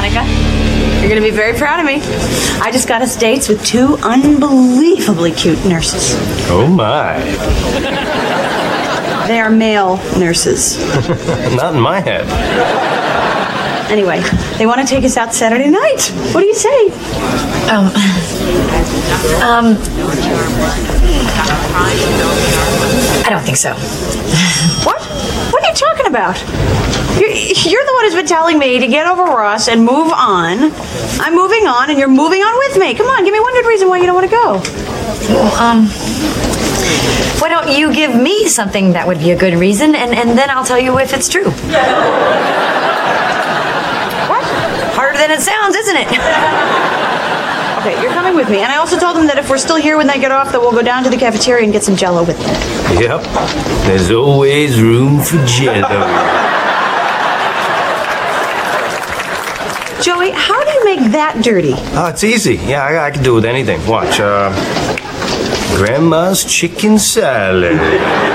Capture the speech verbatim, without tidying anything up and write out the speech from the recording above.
Monica. You're going to be very proud of me. I just got us dates with two unbelievably cute nurses. Oh, my. They are male nurses. Not in my head. Anyway, they want to take us out Saturday night. What do you say? Um, um, I don't think so. What? What are you talking about? You're, you're the one who's been telling me to get over Ross and move on. I'm moving on, and you're moving on with me. Come on, give me one good reason why you don't want to go. Well, um, why don't you give me something that would be a good reason, and, and then I'll tell you if it's true. What? Harder than it sounds, isn't it? Okay, you're coming with me. And I also told them that if we're still here when they get off, that we'll go down to the cafeteria and get some Jell-O with them. Yep. There's always room for Jell-O. Joey, how do you make that dirty? Oh, it's easy. Yeah, I, I can do it with anything. Watch. Uh, Grandma's chicken salad.